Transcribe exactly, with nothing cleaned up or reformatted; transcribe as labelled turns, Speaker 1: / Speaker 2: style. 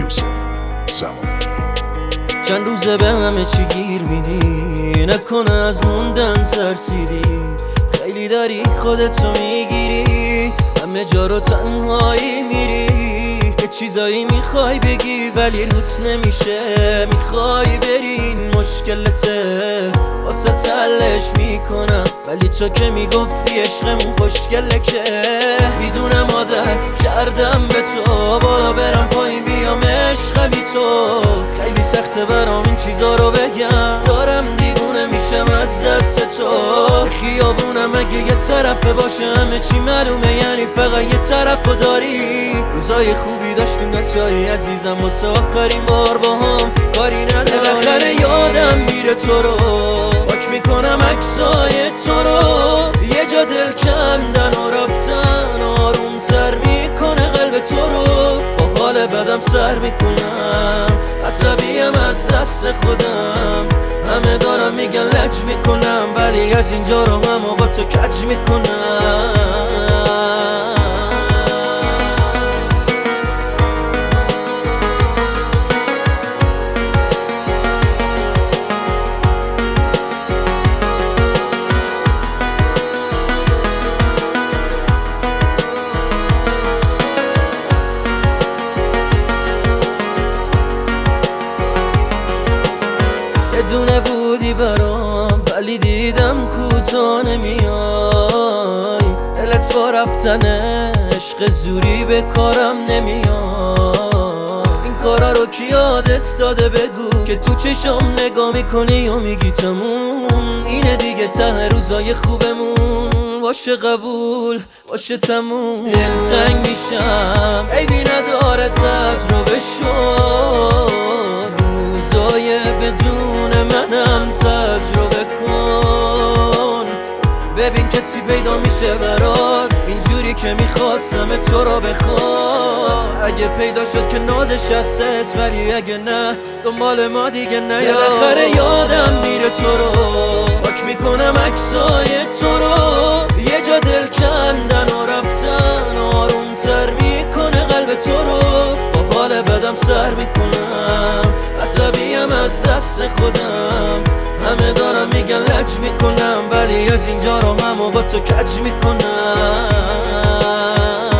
Speaker 1: یوسف زمانی.
Speaker 2: چند روزه به همه چی گیر میدی، نکنه از موندن ترسیدی. خیلی داری خودتو میگیری، همه جا رو تنهایی میری. یه چیزایی میخوای بگی ولی روت نمیشه، میخوای برین مشکلته، واسه تلش میکنم. ولی تو که میگفتی عشقمون خوشگله که میدونم عادت کردم به تو، بالا برم پایین بیام عشق بی تو. خیلی سخته برام این چیزا رو بگم، دارم دیوونه میشم از دست تو. خیابونم اگه یه طرفه باشه همه چی معلومه، یعنی فقط یه طرفو داری. روزای خوبی داشتیم نتایی عزیزم، واسه آخرین بار با هم کاری نداری. بالاخره یادم میره تو رو، پاک میکنم عکسای تو رو. یه جا دل کندن و رفتن آروم تر میکنه قلب تو رو. با حال بدم سر میکنم، عصبیم از دست خودم. همه دارم میگن لج میکنم، ولی از اینجا رو هم با تو کج میکنم. یه دونه بودی برام ولی دیدم کوتا نمیای. دلت با رفتن عشق زوری به کارم نمیای. این کارا رو کی یادت داده بگو، که تو چشم نگاه میکنی و میگی تموم. اینه دیگه ته روزای خوبمون، باشه قبول باشه تموم. دلتنگ میشم عیبی نداره تجربه شد، روزای بدون منم تجربه کن. ببین کسی پیدا میشه برات اینجوری که میخواستم تو رو بخواد. اگه پیدا شد که نازش هست، ولی اگه نه دنبال ما دیگه نه. بالاخره یادم میره تو رو، پاک میکنم عکسای تو رو. یه جا دل کندن و رفتن آروم تر میکنه قلب تو رو. با حال بدم سر میکنم، عصبیم از دست خودم. همه دارم میگن لج میکنم، ولی از اینجا رو هم با تو کج میکنم.